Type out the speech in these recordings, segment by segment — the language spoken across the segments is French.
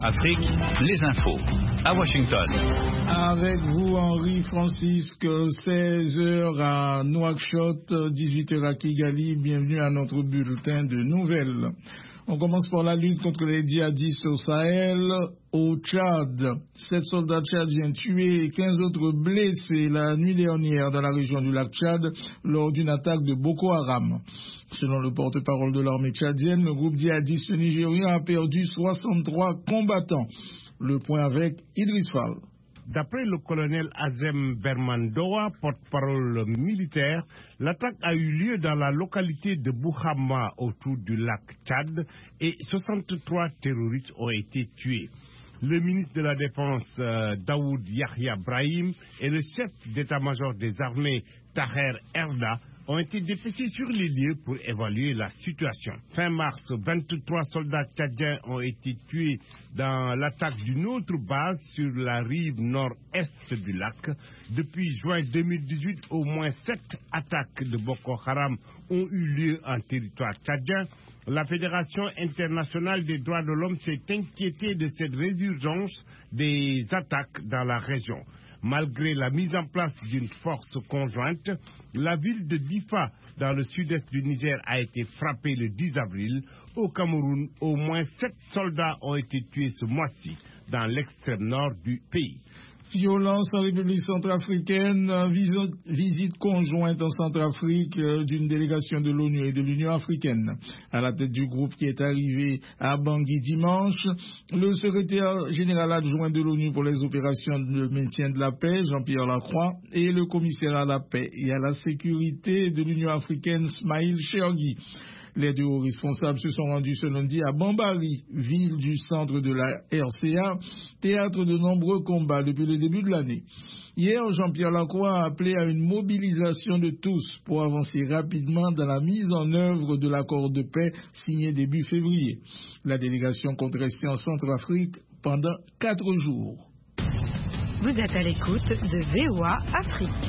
Afrique, les infos. À Washington. Avec vous, Henri Francisque, 16h à Nouakchott, 18h à Kigali. Bienvenue à notre bulletin de nouvelles. On commence par la lutte contre les djihadistes au Sahel. Au Tchad, 7 soldats tchadiens tués et 15 autres blessés la nuit dernière dans la région du lac Tchad lors d'une attaque de Boko Haram. Selon le porte-parole de l'armée tchadienne, le groupe djihadiste nigérien a perdu 63 combattants. Le point avec Idriss Fall. D'après le colonel Azem Bermandoa, porte-parole militaire, l'attaque a eu lieu dans la localité de Bouhama autour du lac Tchad et 63 terroristes ont été tués. Le ministre de la Défense Daoud Yahya Brahim et le chef d'état-major des armées Taher Erda ont été dépêchés sur les lieux pour évaluer la situation. Fin mars, 23 soldats tchadiens ont été tués dans l'attaque d'une autre base sur la rive nord-est du lac. Depuis juin 2018, au moins 7 attaques de Boko Haram ont eu lieu en territoire tchadien. La Fédération internationale des droits de l'homme s'est inquiétée de cette résurgence des attaques dans la région. Malgré la mise en place d'une force conjointe, la ville de Difa, dans le sud-est du Niger, a été frappée le 10 avril. Au Cameroun, au moins 7 soldats ont été tués ce mois-ci dans l'extrême nord du pays. Violence en République centrafricaine, visite conjointe en Centrafrique d'une délégation de l'ONU et de l'Union africaine. À la tête du groupe qui est arrivé à Bangui dimanche, le secrétaire général adjoint de l'ONU pour les opérations de maintien de la paix, Jean-Pierre Lacroix, et le commissaire à la paix et à la sécurité de l'Union africaine, Smaïl Chergui. Les deux hauts responsables se sont rendus ce lundi à Bambari, ville du centre de la RCA, théâtre de nombreux combats depuis le début de l'année. Hier, Jean-Pierre Lacroix a appelé à une mobilisation de tous pour avancer rapidement dans la mise en œuvre de l'accord de paix signé début février. La délégation compte rester en Centrafrique pendant 4 jours. Vous êtes à l'écoute de VOA Afrique.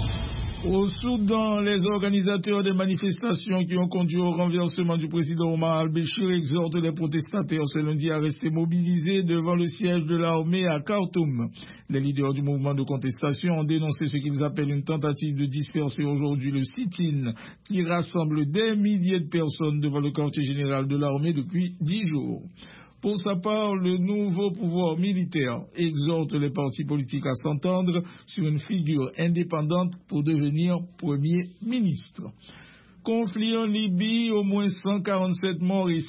Au Soudan, les organisateurs des manifestations qui ont conduit au renversement du président Omar al-Béchir exhortent les protestataires ce lundi à rester mobilisés devant le siège de l'armée à Khartoum. Les leaders du mouvement de contestation ont dénoncé ce qu'ils appellent une tentative de disperser aujourd'hui le sit-in qui rassemble des milliers de personnes devant le quartier général de l'armée depuis 10 jours. Pour sa part, le nouveau pouvoir militaire exhorte les partis politiques à s'entendre sur une figure indépendante pour devenir Premier ministre. Conflit en Libye, au moins 147 morts et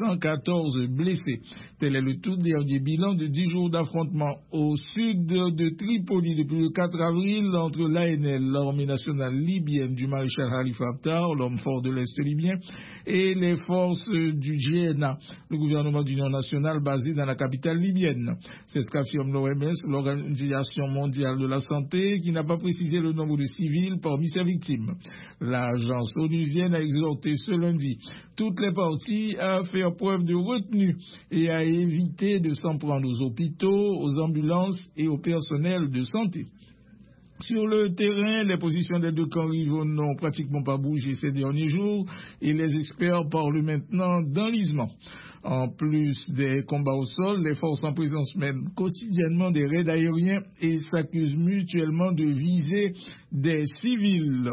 614 blessés. Tel est le tout dernier bilan de 10 jours d'affrontement au sud de Tripoli depuis le 4 avril entre l'ANL, l'armée nationale libyenne du maréchal Khalifa Haftar, l'homme fort de l'Est libyen, et les forces du GNA, le gouvernement d'union nationale basé dans la capitale libyenne. C'est ce qu'affirme l'OMS, l'Organisation mondiale de la santé, qui n'a pas précisé le nombre de civils parmi ses victimes. L'agence onusienne a exhorté ce lundi toutes les parties à faire preuve de retenue et à éviter de s'en prendre aux hôpitaux, aux ambulances et au personnel de santé. Sur le terrain, les positions des deux camps rivaux n'ont pratiquement pas bougé ces derniers jours et les experts parlent maintenant d'enlisement. En plus des combats au sol, les forces en présence mènent quotidiennement des raids aériens et s'accusent mutuellement de viser des civils.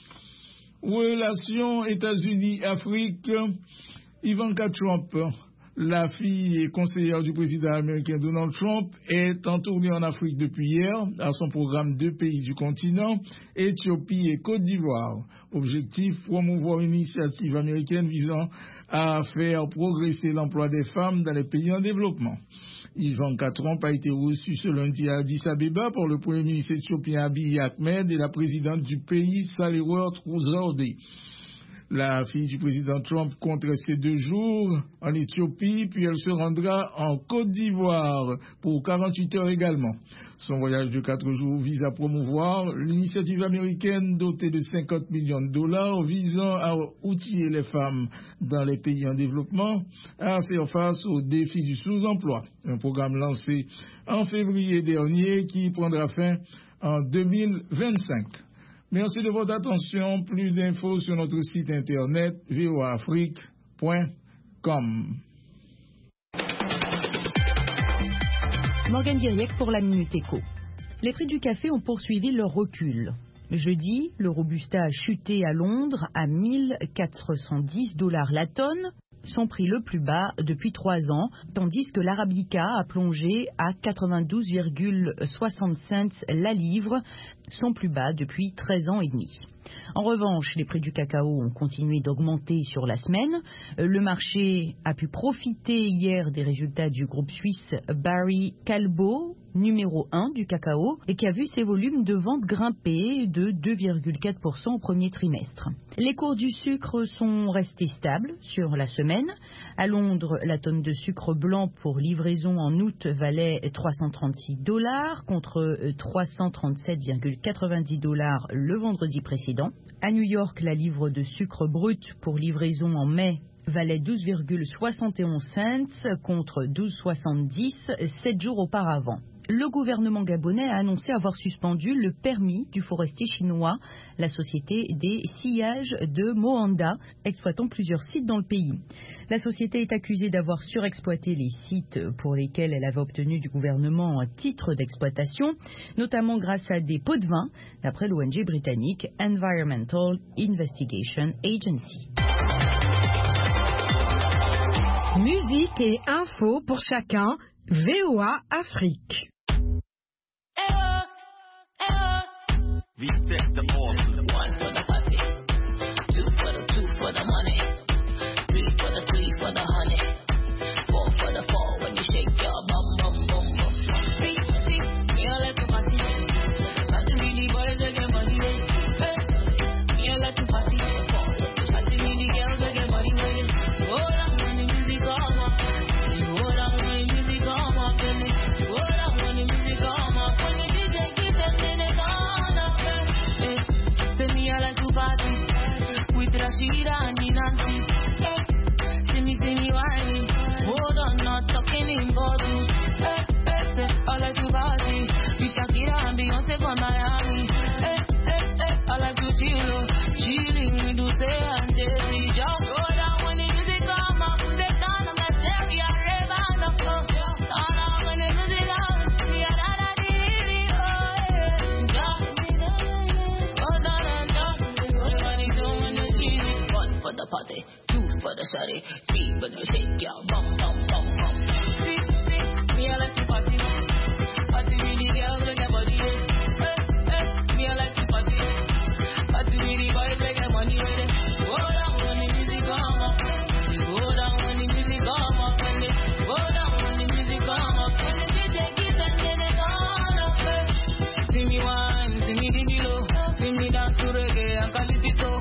Relations États-Unis-Afrique, Ivanka Trump, la fille et conseillère du président américain Donald Trump, est en tournée en Afrique depuis hier à son programme 2 pays du continent, Éthiopie et Côte d'Ivoire. Objectif, promouvoir une initiative américaine visant à faire progresser l'emploi des femmes dans les pays en développement. Ivanka Trump a été reçue ce lundi à Addis Abeba par le premier ministre éthiopien Abiy Ahmed et la présidente du pays Sahle-Work Zewde. La fille du président Trump compte rester 2 jours en Éthiopie, puis elle se rendra en Côte d'Ivoire pour 48 heures également. Son voyage de 4 jours vise à promouvoir l'initiative américaine dotée de 50 millions de dollars visant à outiller les femmes dans les pays en développement à faire face aux défis du sous-emploi. Un programme lancé en février dernier qui prendra fin en 2025. Merci de votre attention. Plus d'infos sur notre site internet voaafrique.com. Morgane Diriec pour la Minute Éco. Les prix du café ont poursuivi leur recul. Jeudi, le Robusta a chuté à Londres à 1410 $ la tonne, son prix le plus bas depuis 3 ans, tandis que l'Arabica a plongé à 92,60 cents la livre, son plus bas depuis 13 ans et demi. En revanche, les prix du cacao ont continué d'augmenter sur la semaine. Le marché a pu profiter hier des résultats du groupe suisse Barry Callebaut, numéro 1 du cacao, et qui a vu ses volumes de vente grimper de 2,4% au premier trimestre. Les cours du sucre sont restés stables sur la semaine. À Londres, la tonne de sucre blanc pour livraison en août valait 336 $ contre 337,90 $ le vendredi précédent. À New York, la livre de sucre brut pour livraison en mai valait 12,71 cents contre 12,70 7 jours auparavant. Le gouvernement gabonais a annoncé avoir suspendu le permis du forestier chinois, la société des sciages de Moanda, exploitant plusieurs sites dans le pays. La société est accusée d'avoir surexploité les sites pour lesquels elle avait obtenu du gouvernement un titre d'exploitation, notamment grâce à des pots de vin, d'après l'ONG britannique Environmental Investigation Agency. Musique et info pour chacun, VOA Afrique. We set the order. 1 for the party, 2 for the 2 for the money, 3 for the 3 for the honey, 4 for the 4 when you shake your bum bum bum bum. See, me I like to party, party with the boys that get money. Me I like to party, party with the girls that get money. Hold on when the music come up, hold on when the music come up, hold on when the music come up, when the DJ keep them in the car. Say me I like to party with Rashida and Nancy. Hey, see me whining. Hold on, not talking in bottle. Hey, say I like to party with Shakira and Beyonce from Miami. Hey, I like to chilling with Uche and Jesse. Just go down when the music come up, put it down on myself, yeah, rave up. Down when the music comes, yeah, da di di, oh yeah. For the party, 2 for the shawty, 3 for the shake, yeah, bum bum bum bum. See, me I like to party, party with the girls with their body. Me I like to party, party with the boys with their money. Go down when the music come up, go down when the music come up, go down when the music come up. When the DJ keeps sending it on up. See me wine, see me digi low, see me dance to reggae and Calipito.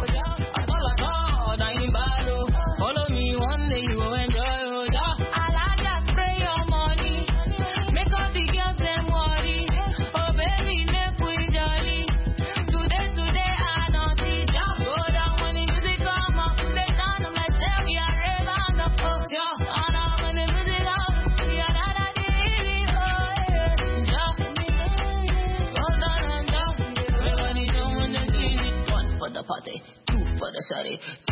Follow me one day, you will enjoy. I like that spray your money, make all the girls them worry. Oh baby, make we jolly. Today I don't see. Just go down when the music come up, play down on myself, yeah, rave on up. Sure, on up when the music up, yeah, da di di, oh yeah. Just go down and down, everybody doing the easy. 1 for the party, 2 for the shawty,